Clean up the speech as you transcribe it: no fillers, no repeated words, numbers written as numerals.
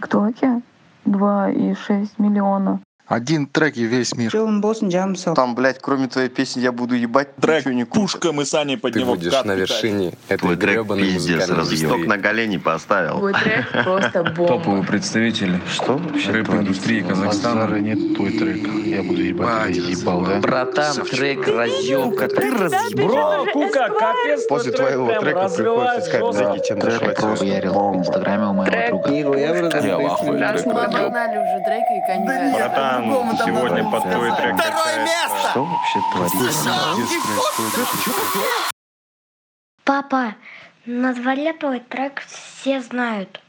ТикТоке 2,6 миллиона. Один трек и весь мир. Там, блядь, кроме твоей песни «Я буду ебать», Трек ничего не крутят. «Пушка», мы с Аней под Ты него будешь вкат на пытались. вершине этой Твой трек гребаной пиздец, музыкальной свисток истории. на колени поставил. Твой трек просто бомба. Топовые представители Что вообще рэп-индустрии творится? Казахстана. нет твой трек. Я буду ебать, ты ебал, да? Братан, трек разъемка. Ты Бро, Кука, капец, После твой твоего прям трека развивает приходится искать, жестко. блядь, чем Трек дышать. просто бомба. Инстаграме у моего друга. Я в ахуе. Раз мы обогнали уже Дрейка и Канье. Братан, сегодня под твой трек качается. Что вообще творится? Папа, на дворе твой трек все знают.